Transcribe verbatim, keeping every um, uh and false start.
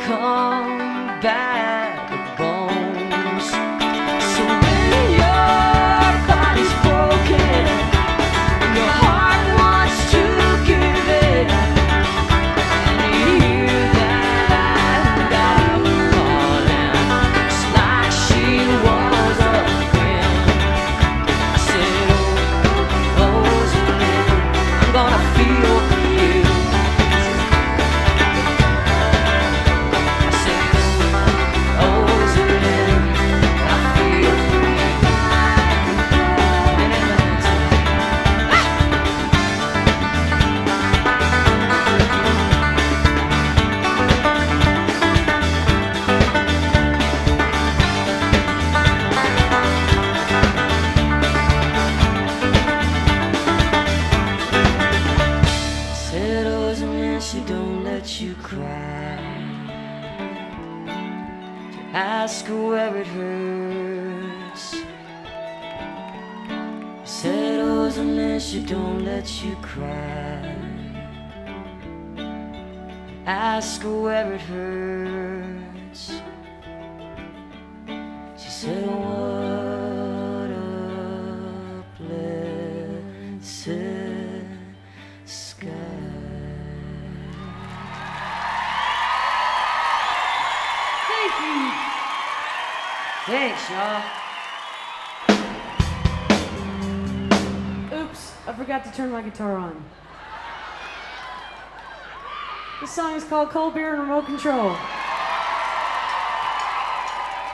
come back with bones. So when your body's broken and your heart wants to give it, and you hear that dog calling, it's like she was a friend. I said, oh, Rosamund, I'm gonna feel for you. I said, oh, Rosamund, I feel for you. Said Rosamund, she don't let you cry. To ask her where it hurts. Said Rosamund, she don't let you cry. Ask her where it hurts. She said, what a blessed sky. Thank you. Thanks, y'all. Oops, I forgot to turn my guitar on. This song is called Cold Beer and Remote Control.